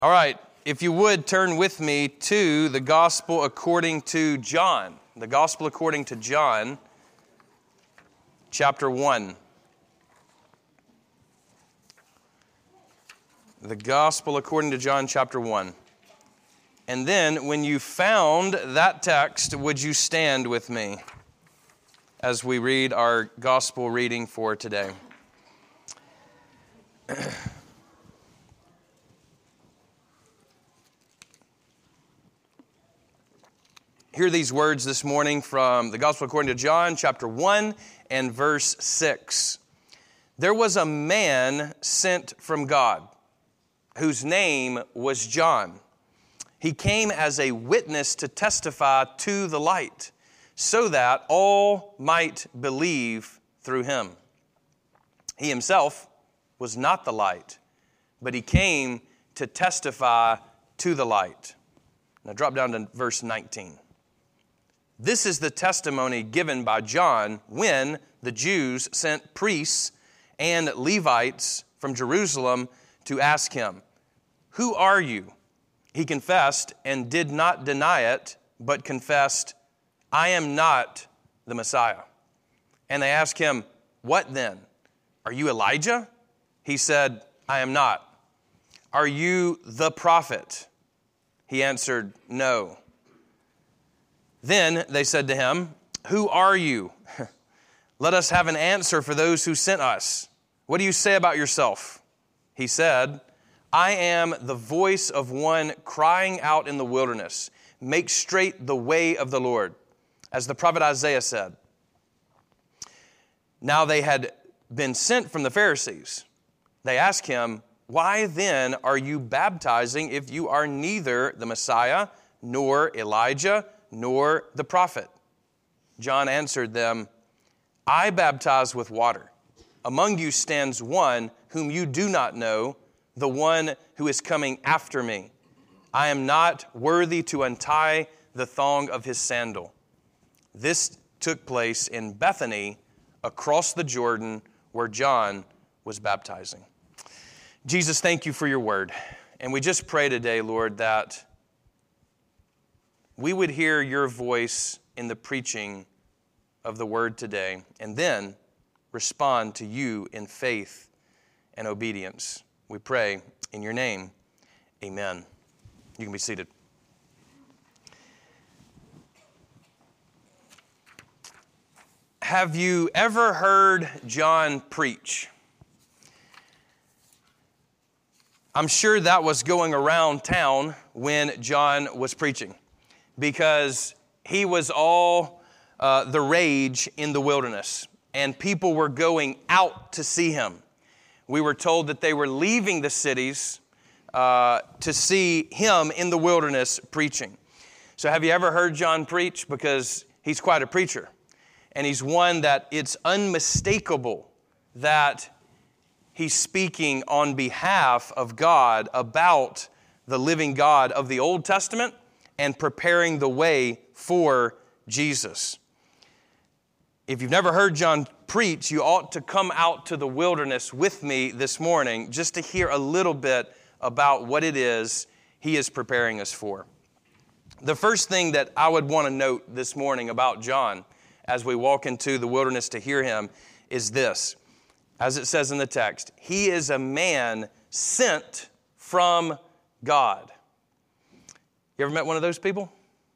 All right, if you would turn with me to the Gospel according to John. The Gospel according to John, chapter 1. The Gospel according to John, chapter 1. And then, when you found that text, would you stand with me as we read our Gospel reading for today? Hear these words this morning from the Gospel according to John, chapter 1 and verse 6. There was a man sent from God, whose name was John. He came as a witness to testify to the light, so that all might believe through him. He himself was not the light, but he came to testify to the light. Now drop down to verse 19. This is the testimony given by John when the Jews sent priests and Levites from Jerusalem to ask him, "Who are you?" He confessed and did not deny it, but confessed, "I am not the Messiah." And they asked him, "What then? Are you Elijah?" He said, "I am not." "Are you the prophet?" He answered, "No." Then they said to him, "Who are you? Let us have an answer for those who sent us. What do you say about yourself?" He said, "I am the voice of one crying out in the wilderness, 'Make straight the way of the Lord,' as the prophet Isaiah said." Now they had been sent from the Pharisees. They asked him, "Why then are you baptizing if you are neither the Messiah, nor Elijah, nor the prophet?" John answered them, "I baptize with water. Among you stands one whom you do not know, the one who is coming after me. I am not worthy to untie the thong of his sandal." This took place in Bethany, across the Jordan, where John was baptizing. Jesus, thank you for your word. And we just pray today, Lord, that we would hear your voice in the preaching of the word today, and then respond to you in faith and obedience. We pray in your name. Amen. You can be seated. Have you ever heard John preach? I'm sure that was going around town when John was preaching, because he was all the rage in the wilderness, and people were going out to see him. We were told that they were leaving the cities to see him in the wilderness preaching. So have you ever heard John preach? Because he's quite a preacher, and he's one that it's unmistakable that he's speaking on behalf of God about the living God of the Old Testament and preparing the way for Jesus. If you've never heard John preach, you ought to come out to the wilderness with me this morning just to hear a little bit about what it is he is preparing us for. The first thing that I would want to note this morning about John as we walk into the wilderness to hear him is this. As it says in the text, he is a man sent from God. You ever met one of those people?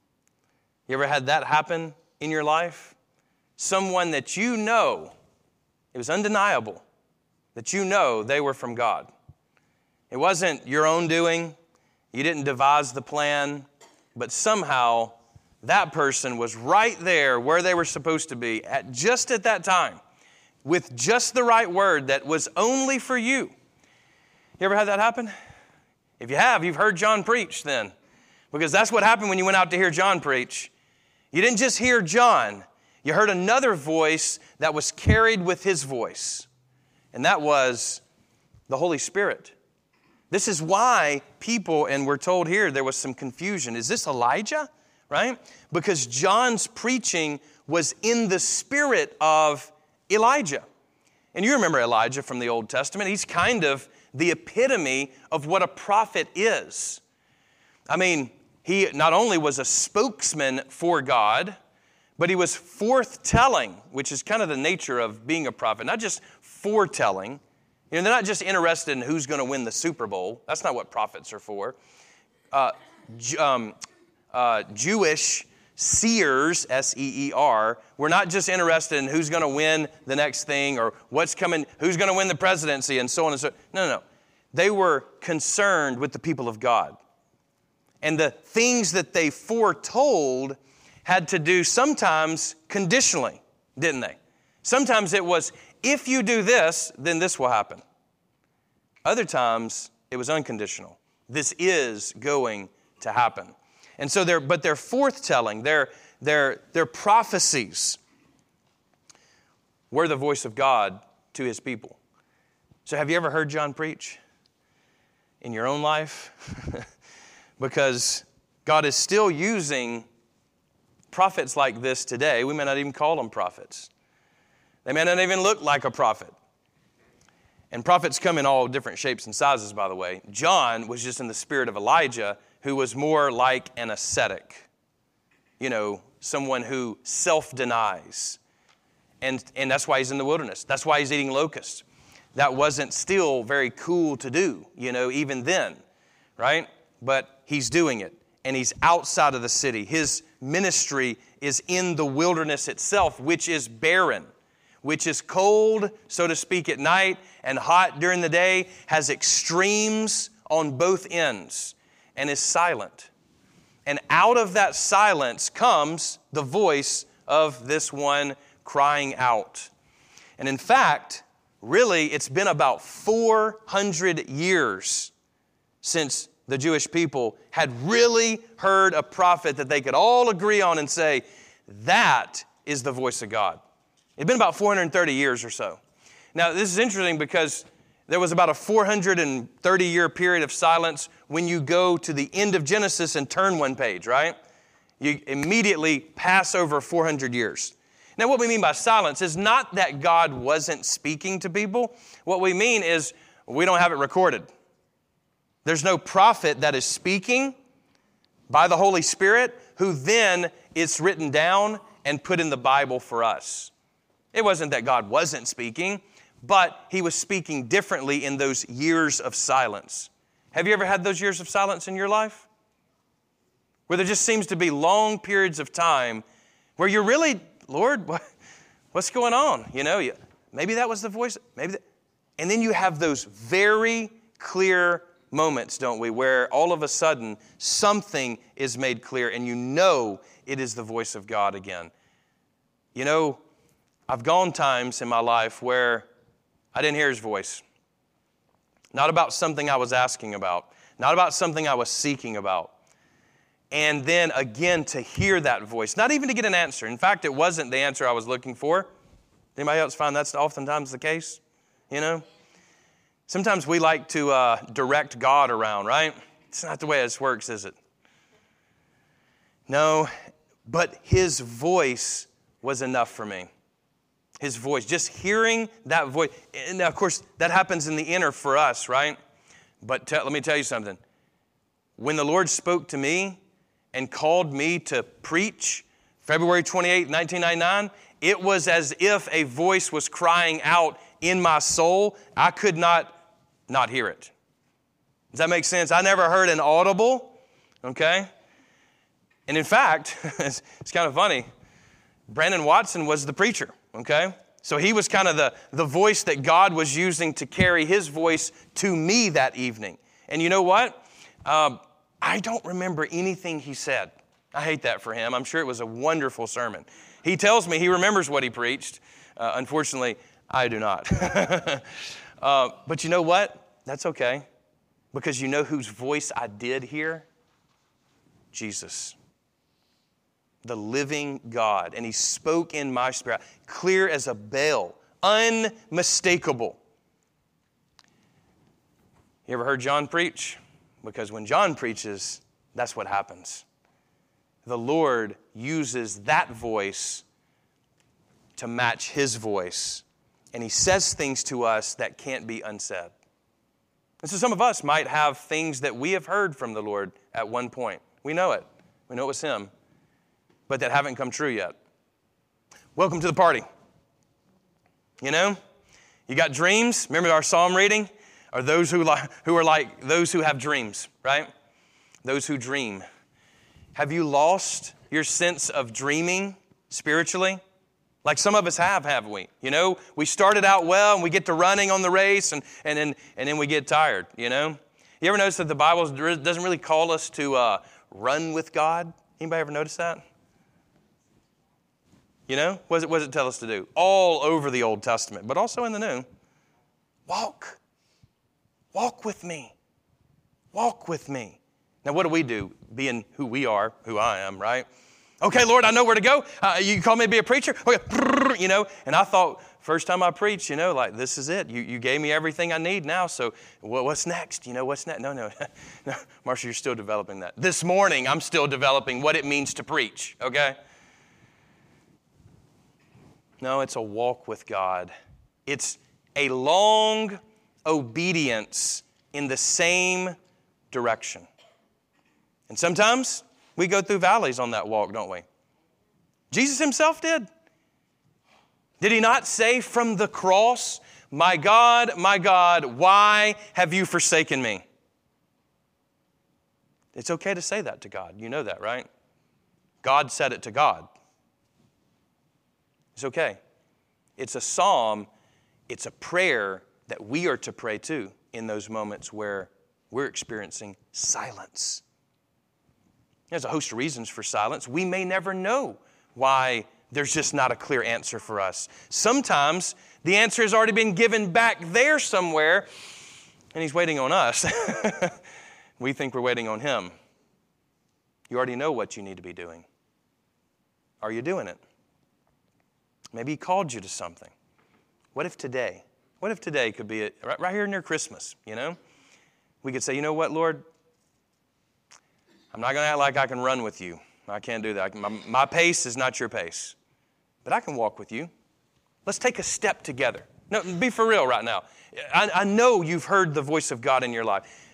You ever had that happen in your life? Someone that you know, it was undeniable, that you know they were from God. It wasn't your own doing. You didn't devise the plan, but somehow that person was right there where they were supposed to be just at that time, with just the right word that was only for you. You ever had that happen? If you have, you've heard John preach then. Because that's what happened when you went out to hear John preach. You didn't just hear John. You heard another voice that was carried with his voice. And that was the Holy Spirit. This is why people, and we're told here, there was some confusion. Is this Elijah? Right? Because John's preaching was in the spirit of Elijah. And you remember Elijah from the Old Testament. He's kind of the epitome of what a prophet is. I mean, he not only was a spokesman for God, but he was forthtelling, which is kind of the nature of being a prophet, not just foretelling. They're not just interested in who's going to win the Super Bowl. That's not what prophets are for. Jewish seers, S-E-E-R, were not just interested in who's going to win the next thing or what's coming, who's going to win the presidency and so on and so on. No. They were concerned with the people of God. And the things that they foretold had to do sometimes conditionally, didn't they? Sometimes it was, if you do this, then this will happen. Other times, it was unconditional. This is going to happen. And so they're forthtelling, their prophecies were the voice of God to his people. So have you ever heard John preach in your own life? Because God is still using prophets like this today. We may not even call them prophets. They may not even look like a prophet. And prophets come in all different shapes and sizes, by the way. John was just in the spirit of Elijah, who was more like an ascetic. Someone who self-denies. And that's why he's in the wilderness. That's why he's eating locusts. That wasn't still very cool to do, even then, right? But he's doing it. And he's outside of the city. His ministry is in the wilderness itself, which is barren, which is cold, so to speak, at night and hot during the day, has extremes on both ends, and is silent. And out of that silence comes the voice of this one crying out. And in fact, really, it's been about 400 years since the Jewish people had really heard a prophet that they could all agree on and say, that is the voice of God. It's been about 430 years or so. Now, this is interesting because there was about a 430-year period of silence when you go to the end of Genesis and turn one page, right? You immediately pass over 400 years. Now, what we mean by silence is not that God wasn't speaking to people. What we mean is we don't have it recorded. There's no prophet that is speaking by the Holy Spirit who then is written down and put in the Bible for us. It wasn't that God wasn't speaking, but he was speaking differently in those years of silence. Have you ever had those years of silence in your life? Where there just seems to be long periods of time where you're really, Lord, what's going on? Maybe that was the voice. And then you have those very clear moments, don't we, where all of a sudden something is made clear and it is the voice of God again. I've gone times in my life where I didn't hear his voice. Not about something I was asking about. Not about something I was seeking about. And then again to hear that voice. Not even to get an answer. In fact, it wasn't the answer I was looking for. Anybody else find that's oftentimes the case? Sometimes we like to direct God around, right? It's not the way this works, is it? No, but his voice was enough for me. His voice, just hearing that voice. And of course, that happens in the inner for us, right? But let me tell you something. When the Lord spoke to me and called me to preach February 28, 1999, it was as if a voice was crying out in my soul. I could not hear it. Does that make sense? I never heard an audible, okay? And in fact, it's kind of funny. Brandon Watson was the preacher, okay? So he was kind of the voice that God was using to carry his voice to me that evening. And you know what? I don't remember anything he said. I hate that for him. I'm sure it was a wonderful sermon. He tells me he remembers what he preached. Unfortunately, I do not. But you know what? That's okay. Because you know whose voice I did hear? Jesus. The living God. And he spoke in my spirit, clear as a bell, unmistakable. You ever heard John preach? Because when John preaches, that's what happens. The Lord uses that voice to match his voice. And he says things to us that can't be unsaid. And so some of us might have things that we have heard from the Lord at one point. We know it. We know it was Him, but that haven't come true yet. Welcome to the party. You know, you got dreams. Remember our psalm reading? Are those who are like those who have dreams, right? Those who dream. Have you lost your sense of dreaming spiritually? Like some of us have, haven't we? You know, we started out well and we get to running on the race and then we get tired, you know? You ever notice that the Bible doesn't really call us to run with God? Anybody ever notice that? You know, what does it tell us to do? All over the Old Testament, but also in the New. Walk. Walk with me. Walk with me. Now, what do we do, being who we are, who I am, right? Okay, Lord, I know where to go. You call me to be a preacher? Okay, you know, and I thought, first time I preached, you know, like, this is it. You gave me everything I need now, so what's next? You know, what's next? No, no, Marcia, you're still developing that. This morning, I'm still developing what it means to preach, okay? No, it's a walk with God. It's a long obedience in the same direction. And sometimes we go through valleys on that walk, don't we? Jesus Himself did. Did He not say from the cross, my God, why have you forsaken me? It's okay to say that to God. You know that, right? God said it to God. It's okay. It's a psalm. It's a prayer that we are to pray too in those moments where we're experiencing silence. There's a host of reasons for silence. We may never know why there's just not a clear answer for us. Sometimes the answer has already been given back there somewhere, and He's waiting on us. We think we're waiting on Him. You already know what you need to be doing. Are you doing it? Maybe He called you to something. What if today could be it, right here near Christmas, you know? We could say, you know what, Lord? I'm not going to act like I can run with you. I can't do that. My pace is not your pace. But I can walk with you. Let's take a step together. No, be for real right now. I know you've heard the voice of God in your life.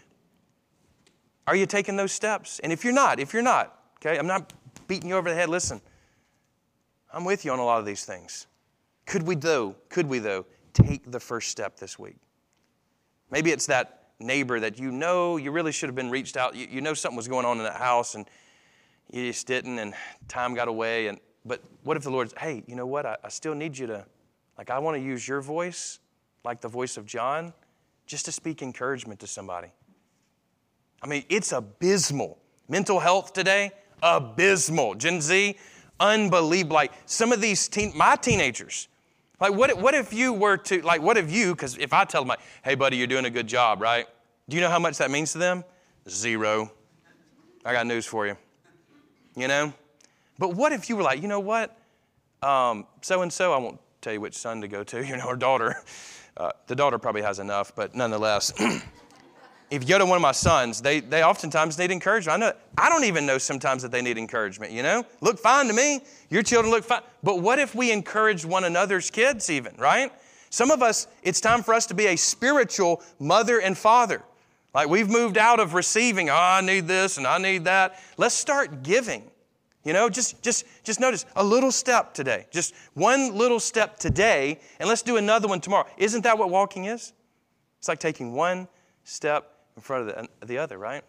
Are you taking those steps? And if you're not, okay, I'm not beating you over the head. Listen, I'm with you on a lot of these things. Could we though, take the first step this week? Maybe it's that neighbor that you know you really should have been reached out. You know something was going on in that house and you just didn't and time got away. But what if the Lord's, hey, you know what? I still need you to, I want to use your voice, like the voice of John, just to speak encouragement to somebody. I mean, it's abysmal. Mental health today, abysmal. Gen Z, unbelievable. Like some of these my teenagers, like what if you were to, because if I tell them, hey buddy, you're doing a good job, right? Do you know how much that means to them? 0. I got news for you. You know? But what if you were like, you know what? So-and-so, I won't tell you which son to go to, or daughter. The daughter probably has enough, but nonetheless. If you go to one of my sons, they oftentimes need encouragement. I don't even know sometimes that they need encouragement, you know? Look fine to me. Your children look fine. But what if we encourage one another's kids even, right? Some of us, it's time for us to be a spiritual mother and father. Like we've moved out of receiving, I need this and I need that. Let's start giving. You know, just notice a little step today. Just one little step today, and let's do another one tomorrow. Isn't that what walking is? It's like taking one step in front of the other, right?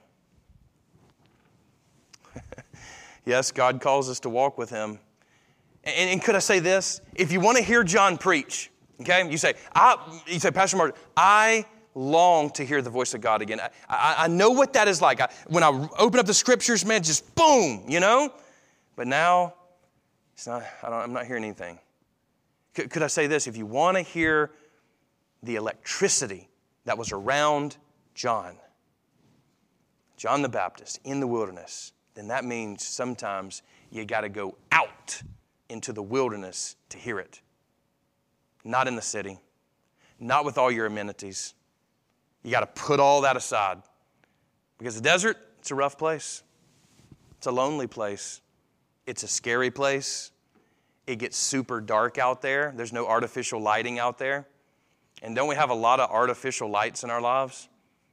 Yes, God calls us to walk with Him. And could I say this? If you want to hear John preach, okay, you say, Pastor Martin, I long to hear the voice of God again. I know what that is like. When I open up the Scriptures, man, just boom, you know? But now, it's not. I'm not hearing anything. Could I say this? If you want to hear the electricity that was around John the Baptist in the wilderness, then that means sometimes you got to go out into the wilderness to hear it. Not in the city. Not with all your amenities. You got to put all that aside. Because the desert, it's a rough place. It's a lonely place. It's a scary place. It gets super dark out there. There's no artificial lighting out there. And don't we have a lot of artificial lights in our lives?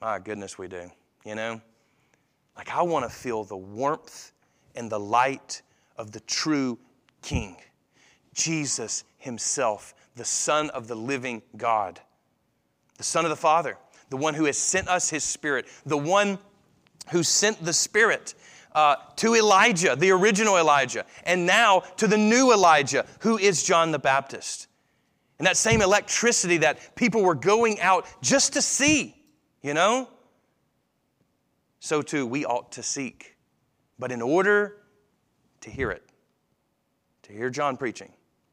My goodness, we do. You know? Like, I want to feel the warmth and the light of the true King, Jesus himself, the Son of the living God, the Son of the Father, the one who has sent us his Spirit, the one who sent the Spirit to Elijah, the original Elijah, and now to the new Elijah, who is John the Baptist. And that same electricity that people were going out just to see, you know? So too we ought to seek. But in order to hear it, to hear John preaching,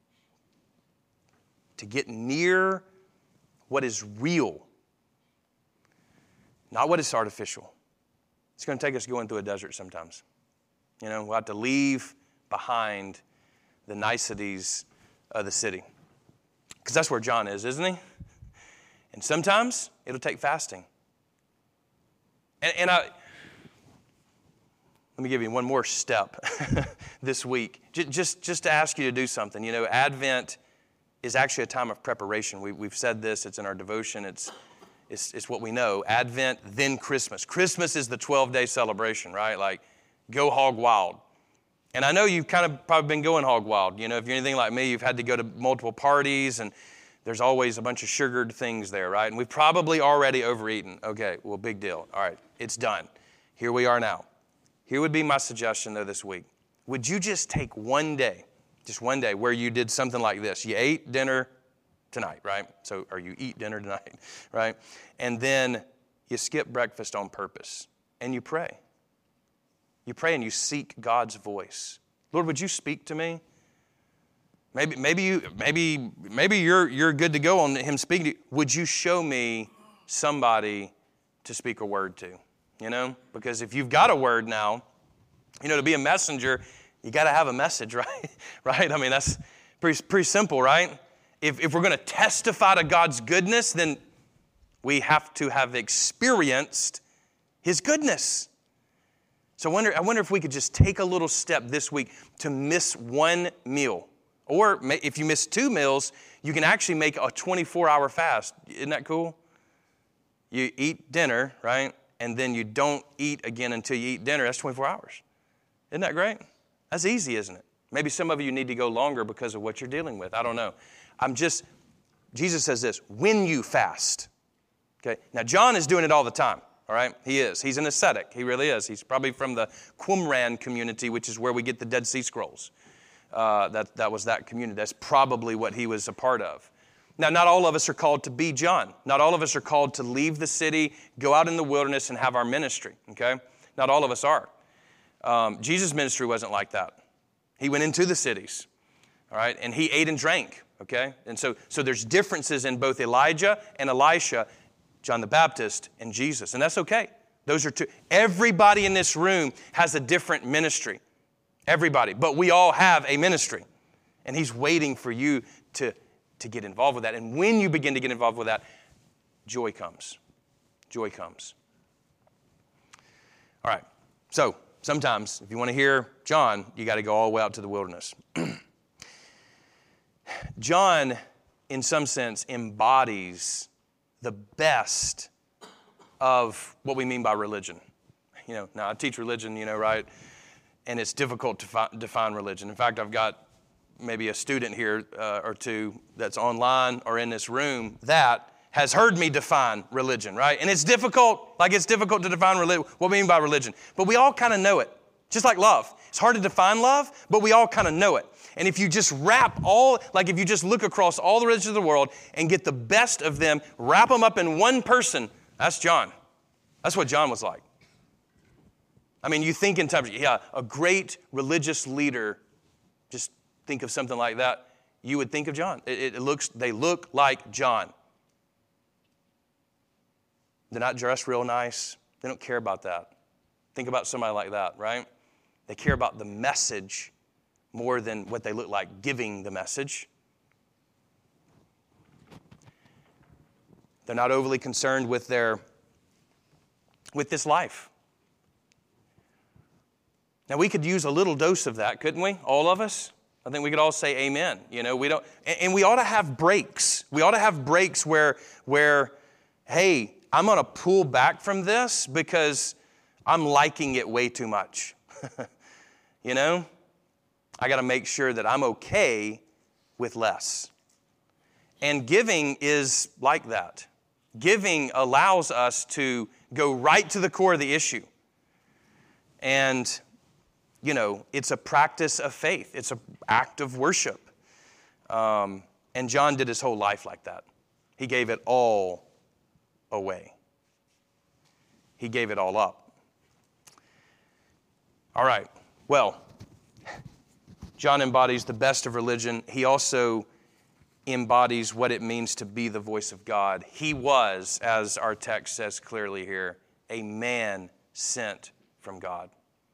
to get near what is real, not what is artificial. It's going to take us going through a desert sometimes. You know, we'll have to leave behind the niceties of the city. Because that's where John is, isn't he? And sometimes it'll take fasting. And let me give you one more step this week. Just to ask you to do something. You know, Advent is actually a time of preparation. We've said this. It's in our devotion. It's what we know. Advent, then Christmas. Christmas is the 12-day celebration, right? Like, go hog wild. And I know you've kind of probably been going hog wild. You know, if you're anything like me, you've had to go to multiple parties, and there's always a bunch of sugared things there, right? And we've probably already overeaten. Okay, well, big deal. All right, it's done. Here we are now. Here would be my suggestion, though, this week. Would you just take one day, just one day, where you did something like this? You ate dinner tonight, right? Or you eat dinner tonight, right? And then you skip breakfast on purpose, and you pray. You pray and you seek God's voice. Lord, would you speak to me? Maybe you're good to go on him speaking to you. Would you show me somebody to speak a word to? You know, because if you've got a word now, you know, to be a messenger, you got to have a message, right? Right? I mean, that's pretty simple, right? If we're going to testify to God's goodness, then we have to have experienced his goodness. So I wonder if we could just take a little step this week to miss one meal. Or if you miss 2 meals, you can actually make a 24-hour fast. Isn't that cool? You eat dinner, right? And then you don't eat again until you eat dinner. That's 24 hours. Isn't that great? That's easy, isn't it? Maybe some of you need to go longer because of what you're dealing with. I don't know. Jesus says this, when you fast. Okay. Now, John is doing it all the time. All right? He is. He's an ascetic. He really is. He's probably from the Qumran community, which is where we get the Dead Sea Scrolls. That was that community. That's probably what he was a part of. Now, not all of us are called to be John. Not all of us are called to leave the city, go out in the wilderness, and have our ministry. Okay? Not all of us are. Jesus' ministry wasn't like that. He went into the cities. All right? And he ate and drank. Okay? And so there's differences in both Elijah and Elisha, John the Baptist, and Jesus. And that's okay. Those are two. Everybody in this room has a different ministry. Everybody. But we all have a ministry. And he's waiting for you to get involved with that. And when you begin to get involved with that, joy comes. Joy comes. All right. So sometimes, if you want to hear John, you got to go all the way out to the wilderness. John, in some sense, embodies the best of what we mean by religion. You know, now I teach religion, you know, right? And it's difficult to define religion. In fact, I've got maybe a student here or two that's online or in this room that has heard me define religion, right? And it's difficult to define religion, what we mean by religion. But we all kind of know it, just like love. It's hard to define love, but we all kind of know it. And if you just if you just look across all the religions of the world and get the best of them, wrap them up in one person, that's John. That's what John was like. I mean, you think in terms of, a great religious leader, just think of something like that, you would think of John. They look like John. They're not dressed real nice. They don't care about that. Think about somebody like that, right? They care about the message more than what they look like giving the message. They're not overly concerned with this life. Now, we could use a little dose of that, couldn't we? All of us? I think we could all say amen. You know, we ought to have breaks. We ought to have breaks where, hey, I'm going to pull back from this because I'm liking it way too much. You know? I got to make sure that I'm okay with less. And giving is like that. Giving allows us to go right to the core of the issue. And, you know, it's a practice of faith. It's an act of worship. And John did his whole life like that. He gave it all away. He gave it all up. All right. Well, John embodies the best of religion. He also embodies what it means to be the voice of God. He was, as our text says clearly here, a man sent from God.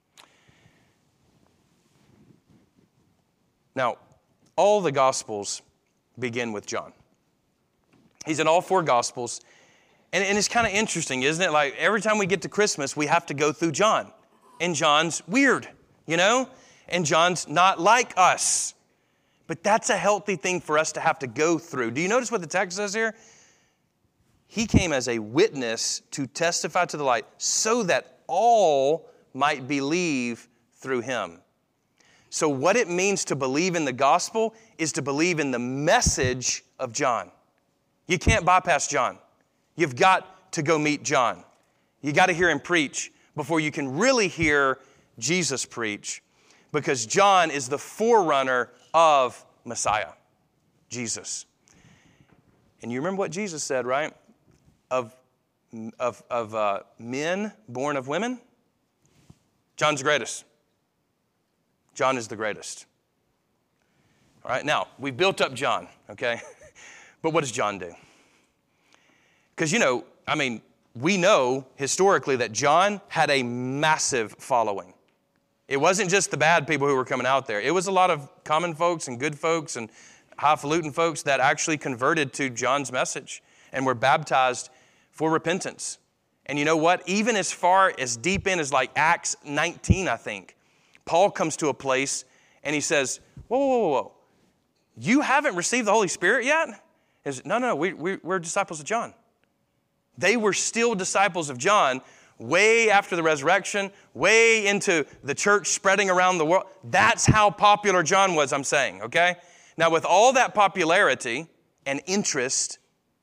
Now, all the Gospels begin with John. He's in all 4 Gospels. And it's kind of interesting, isn't it? Like every time we get to Christmas, we have to go through John. And John's weird, you know? And John's not like us. But that's a healthy thing for us to have to go through. Do you notice what the text says here? He came as a witness to testify to the light so that all might believe through him. So what it means to believe in the gospel is to believe in the message of John. You can't bypass John. You've got to go meet John. You got to hear him preach before you can really hear Jesus preach. Because John is the forerunner of Messiah, Jesus. And you remember what Jesus said, right? Of men born of women, John's the greatest. John is the greatest. All right, now, we've built up John, okay? But what does John do? Because, you know, I mean, we know historically that John had a massive following. It wasn't just the bad people who were coming out there. It was a lot of common folks and good folks and highfalutin folks that actually converted to John's message and were baptized for repentance. And you know what? Even as far as deep in as like Acts 19, I think, Paul comes to a place and he says, whoa. You haven't received the Holy Spirit yet? He says, no, we're disciples of John. They were still disciples of John way after the resurrection, way into the church spreading around the world. That's how popular John was, I'm saying, okay? Now, with all that popularity and interest,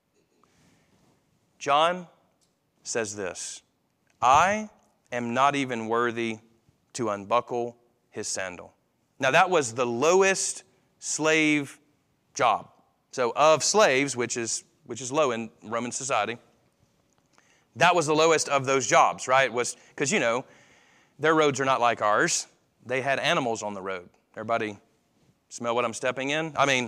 John says this, I am not even worthy to unbuckle his sandal. Now, that was the lowest slave job. So, of slaves, which is low in Roman society, that was the lowest of those jobs, right? Was because, you know, their roads are not like ours. They had animals on the road. Everybody smell what I'm stepping in? I mean,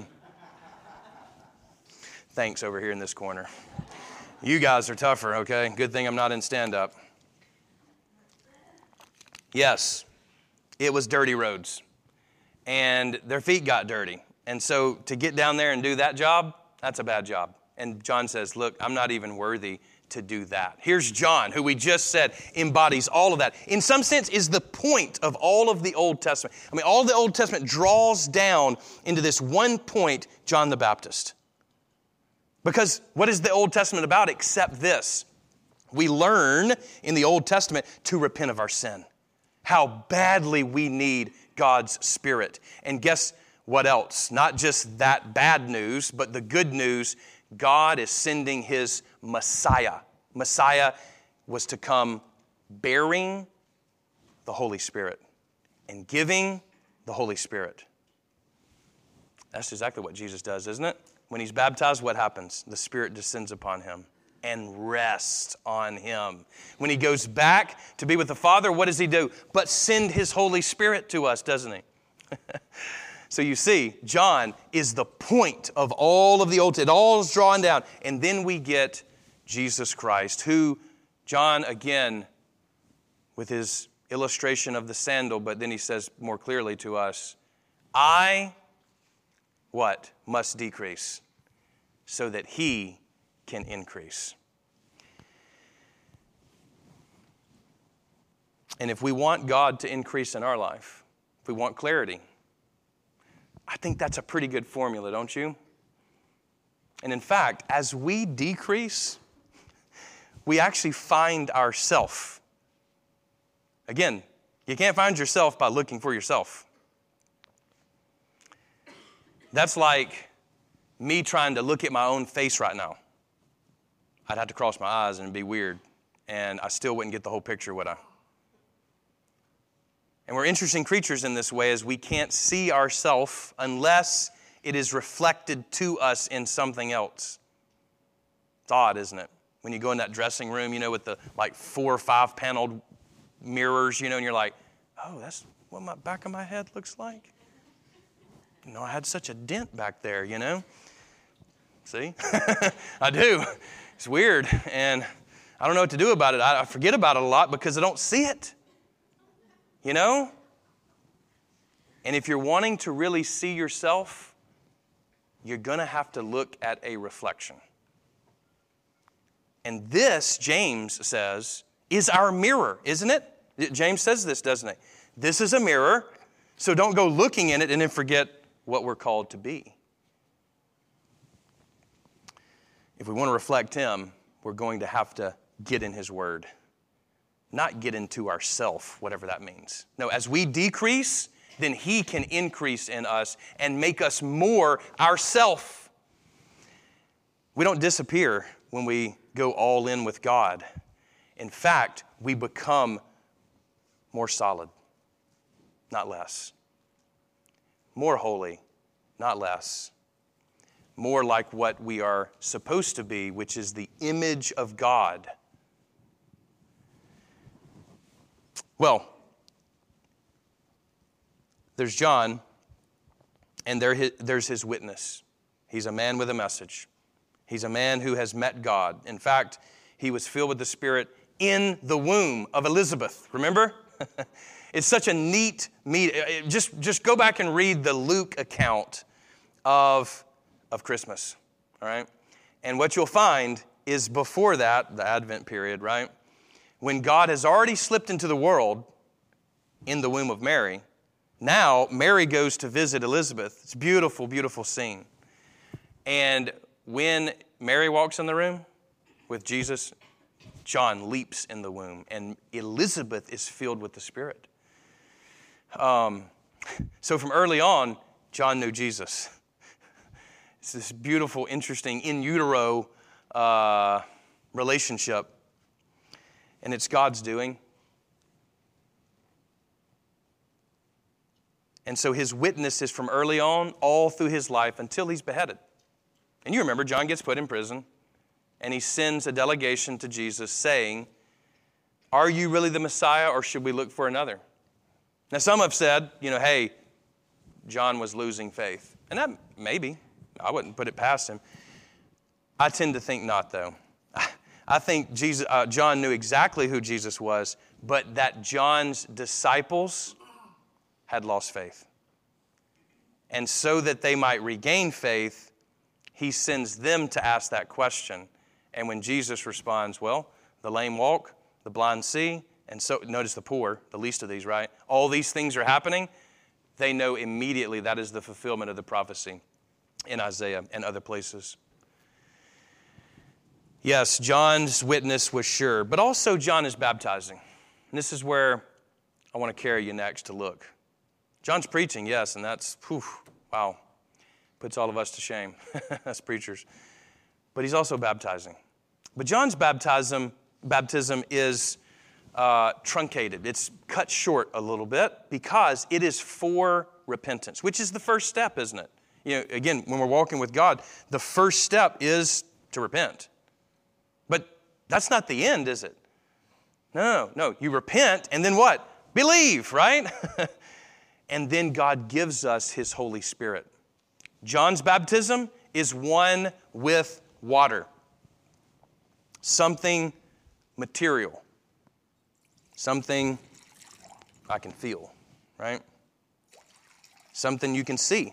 thanks over here in this corner. You guys are tougher, okay? Good thing I'm not in stand-up. Yes, it was dirty roads. And their feet got dirty. And so to get down there and do that job, that's a bad job. And John says, look, I'm not even worthy to do that. Here's John, who we just said embodies all of that. In some sense, is the point of all of the Old Testament. I mean, all the Old Testament draws down into this one point, John the Baptist. Because what is the Old Testament about except this? We learn in the Old Testament to repent of our sin. How badly we need God's Spirit. And guess what else? Not just that bad news, but the good news. God is sending His Messiah. Messiah was to come bearing the Holy Spirit and giving the Holy Spirit. That's exactly what Jesus does, isn't it? When He's baptized, what happens? The Spirit descends upon Him and rests on Him. When He goes back to be with the Father, what does He do? But send His Holy Spirit to us, doesn't He? So you see, John is the point of all of the Old Testament. It all is drawn down. And then we get Jesus Christ, who John, again, with his illustration of the sandal, but then he says more clearly to us, I, what? Must decrease so that He can increase. And if we want God to increase in our life, if we want clarity, I think that's a pretty good formula, don't you? And in fact, as we decrease, we actually find ourself. Again, you can't find yourself by looking for yourself. That's like me trying to look at my own face right now. I'd have to cross my eyes and it'd be weird, and I still wouldn't get the whole picture, would I? And we're interesting creatures in this way, as we can't see ourselves unless it is reflected to us in something else. It's odd, isn't it? When you go in that dressing room, with the 4 or 5 paneled mirrors, and you're like, oh, that's what my back of my head looks like. I had such a dent back there, See? I do. It's weird, and I don't know what to do about it. I forget about it a lot because I don't see it. And if you're wanting to really see yourself, you're going to have to look at a reflection. And this, James says, is our mirror, isn't it? James says this, doesn't he? This is a mirror, so don't go looking in it and then forget what we're called to be. If we want to reflect him, we're going to have to get in his word. Not get into ourself, whatever that means. No, as we decrease, then he can increase in us and make us more ourself. We don't disappear when we go all in with God. In fact, we become more solid, not less. More holy, not less. More like what we are supposed to be, which is the image of God. Well, there's John, and there's his witness. He's a man with a message. He's a man who has met God. In fact, he was filled with the Spirit in the womb of Elizabeth. Remember? It's such a neat meet. Just go back and read the Luke account of Christmas. All right? And what you'll find is before that, the Advent period, right? When God has already slipped into the world in the womb of Mary, now Mary goes to visit Elizabeth. It's a beautiful, beautiful scene. And when Mary walks in the room with Jesus, John leaps in the womb, and Elizabeth is filled with the Spirit. So from early on, John knew Jesus. It's this beautiful, interesting, in utero relationship, and it's God's doing. And so his witness is from early on, all through his life, until he's beheaded. And you remember, John gets put in prison, and he sends a delegation to Jesus saying, are you really the Messiah, or should we look for another? Now, some have said, hey, John was losing faith. And that, maybe. I wouldn't put it past him. I tend to think not, though. I think John knew exactly who Jesus was, but that John's disciples had lost faith. And so that they might regain faith, he sends them to ask that question. And when Jesus responds, well, the lame walk, the blind see, and so, notice the poor, the least of these, right? All these things are happening. They know immediately that is the fulfillment of the prophecy in Isaiah and other places. Yes, John's witness was sure, but also John is baptizing. And this is where I want to carry you next to look. John's preaching, yes, and that's, wow, puts all of us to shame as preachers. But he's also baptizing. But John's baptism is truncated. It's cut short a little bit because it is for repentance, which is the first step, isn't it? Again, when we're walking with God, the first step is to repent. But that's not the end, is it? No. You repent, and then what? Believe, right? And then God gives us his Holy Spirit. John's baptism is one with water. Something material. Something I can feel, right? Something you can see.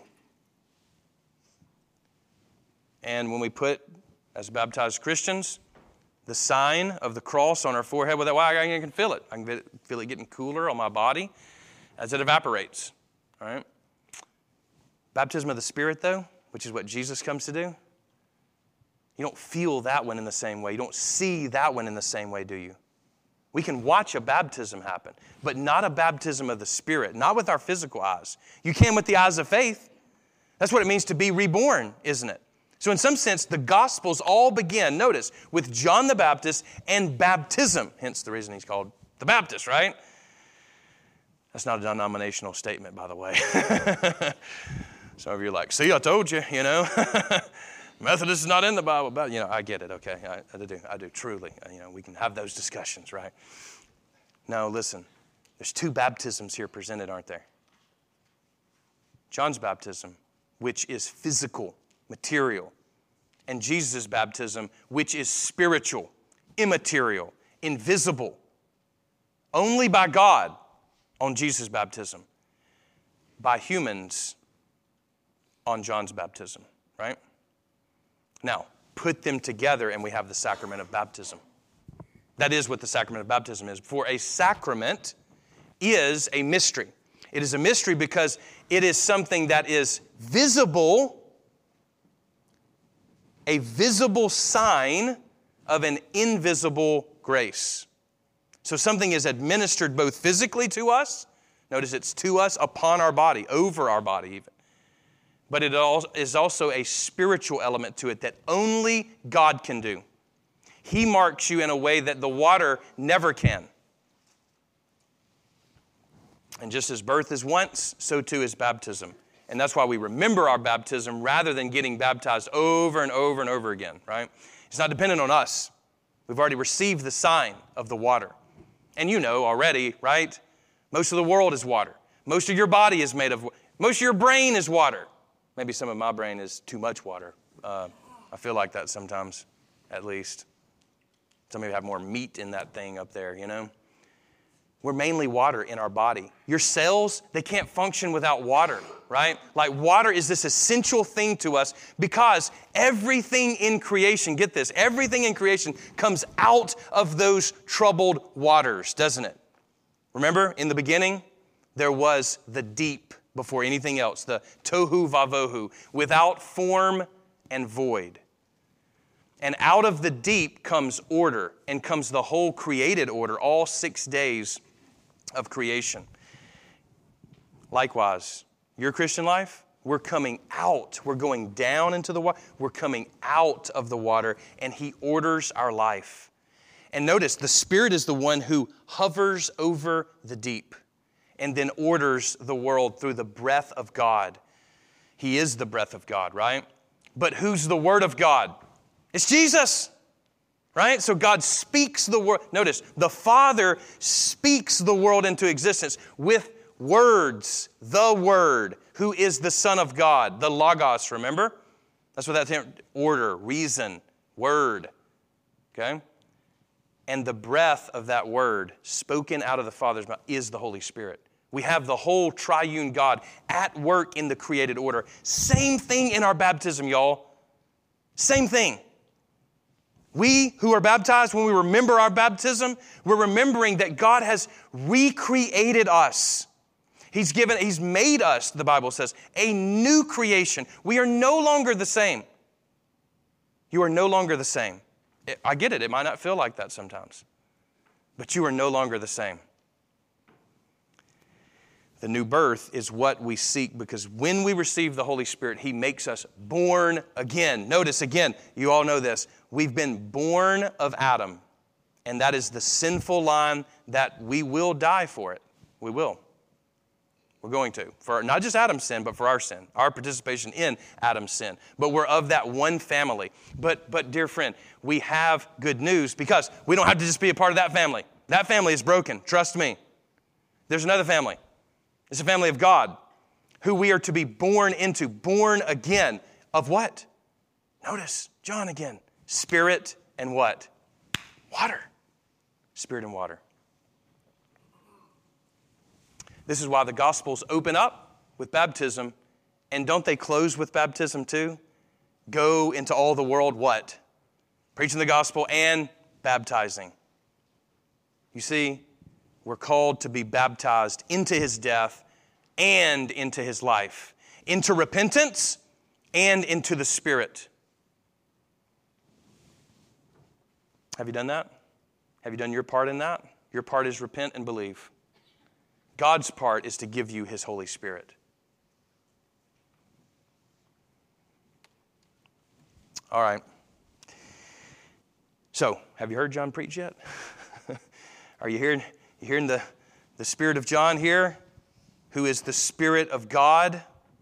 And when we put, as baptized Christians, the sign of the cross on our forehead, well, I can feel it. I can feel it getting cooler on my body as it evaporates, all right? Baptism of the Spirit, though, which is what Jesus comes to do, You don't feel that one in the same way. You don't see that one in the same way, do you? We can watch a baptism happen, but not a baptism of the Spirit, not with our physical eyes. You can with the eyes of faith. That's what it means to be reborn, isn't it? So in some sense, the Gospels all begin, notice, with John the Baptist and baptism, hence the reason he's called the Baptist, right? That's not a denominational statement, by the way. Some of you are like, see, I told you, Methodist is not in the Bible. But, I get it, okay? I do, truly. We can have those discussions, right? No, listen. There's two baptisms here presented, aren't there? John's baptism, which is physical, material, and Jesus' baptism, which is spiritual, immaterial, invisible. Only by God on Jesus' baptism. By humans on John's baptism, right? Now, put them together and we have the sacrament of baptism. That is what the sacrament of baptism is. For a sacrament is a mystery. It is a mystery because it is something that is visible, a visible sign of an invisible grace. So something is administered both physically to us, notice it's to us, upon our body, over our body even. But it is also a spiritual element to it that only God can do. He marks you in a way that the water never can. And just as birth is once, so too is baptism. And that's why we remember our baptism rather than getting baptized over and over and over again, right? It's not dependent on us. We've already received the sign of the water. And you know already, right? Most of the world is water. Most of your body is made of water. Most of your brain is water. Maybe some of my brain is too much water. I feel like that sometimes, at least. Some of you have more meat in that thing up there, We're mainly water in our body. Your cells, they can't function without water, right? Like water is this essential thing to us because everything in creation, get this, everything in creation comes out of those troubled waters, doesn't it? Remember, in the beginning, there was the deep before anything else, the tohu vavohu, without form and void. And out of the deep comes order and comes the whole created order, all 6 days of creation. Likewise, your Christian life, we're coming out. We're going down into the water. We're coming out of the water, and He orders our life. And notice, the Spirit is the one who hovers over the deep and then orders the world through the breath of God. He is the breath of God, right? But who's the Word of God? It's Jesus, right? So God speaks the word. Notice, the Father speaks the world into existence with words, the Word, who is the Son of God, the Logos, remember? That's what that's order, reason, word, okay? And the breath of that word spoken out of the Father's mouth is the Holy Spirit. We have the whole triune God at work in the created order. Same thing in our baptism, y'all. Same thing. We who are baptized, when we remember our baptism, we're remembering that God has recreated us. He's made us, the Bible says, a new creation. We are no longer the same. You are no longer the same. I get it. It might not feel like that sometimes. But you are no longer the same. The new birth is what we seek because when we receive the Holy Spirit, He makes us born again. Notice again, you all know this. We've been born of Adam. And that is the sinful line that we will die for it. We will. We're going to. For not just Adam's sin, but for our sin. Our participation in Adam's sin. But we're of that one family. But dear friend, we have good news because we don't have to just be a part of that family. That family is broken. Trust me. There's another family. It's a family of God who we are to be born into. Born again. Of what? Notice, John again. Spirit and what? Water. Spirit and water. This is why the Gospels open up with baptism. And don't they close with baptism too? Go into all the world, what? Preaching the gospel and baptizing. You see, we're called to be baptized into His death and into His life. Into repentance and into the Spirit. Have you done that? Have you done your part in that? Your part is repent and believe. God's part is to give you His Holy Spirit. All right. So, have you heard John preach yet? Are you hearing the Spirit of John here, who is the Spirit of God?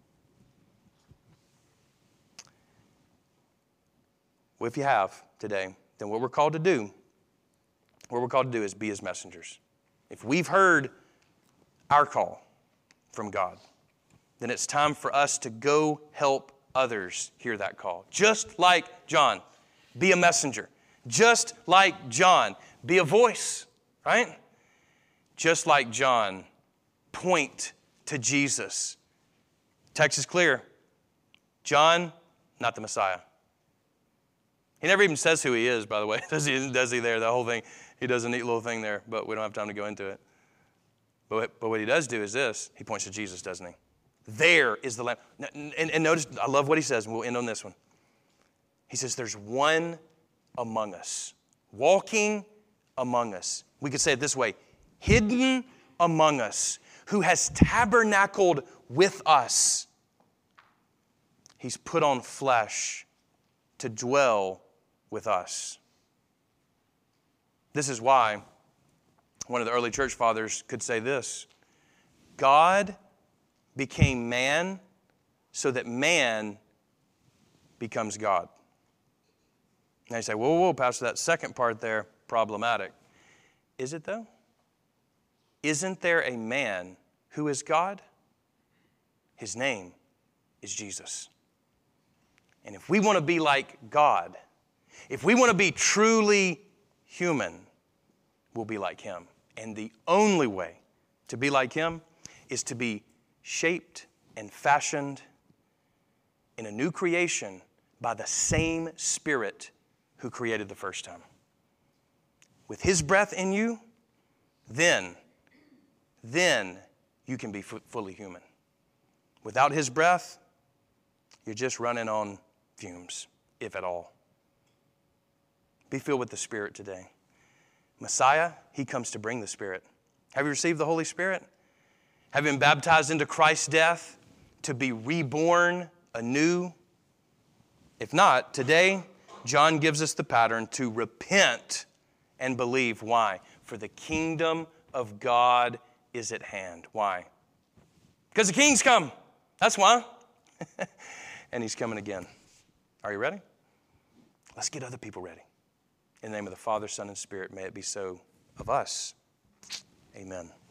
Well, if you have today, then what we're called to do is be His messengers. If we've heard our call from God, then it's time for us to go help others hear that call. Just like John, be a messenger. Just like John, be a voice, right? Just like John, point to Jesus. Text is clear. John, not the Messiah. He never even says who he is, by the way. Does he there? The whole thing. He does a neat little thing there, but we don't have time to go into it. But what he does do is this. He points to Jesus, doesn't he? There is the Lamb. And notice, I love what he says, and we'll end on this one. He says, there's one among us, walking among us. We could say it this way, hidden among us, who has tabernacled with us. He's put on flesh to dwell with us. This is why one of the early church fathers could say this: God became man so that man becomes God. Now you say, whoa, Pastor, that second part there, problematic. Is it though? Isn't there a man who is God? His name is Jesus. And if we want to be like God, if we want to be truly human, we'll be like Him. And the only way to be like Him is to be shaped and fashioned in a new creation by the same Spirit who created the first time. With His breath in you, then you can be fully human. Without His breath, you're just running on fumes, if at all. Be filled with the Spirit today. Messiah, He comes to bring the Spirit. Have you received the Holy Spirit? Have you been baptized into Christ's death to be reborn anew? If not, today, John gives us the pattern to repent and believe. Why? For the kingdom of God is at hand. Why? Because the King's come. That's why. And He's coming again. Are you ready? Let's get other people ready. In the name of the Father, Son, and Spirit, may it be so of us. Amen.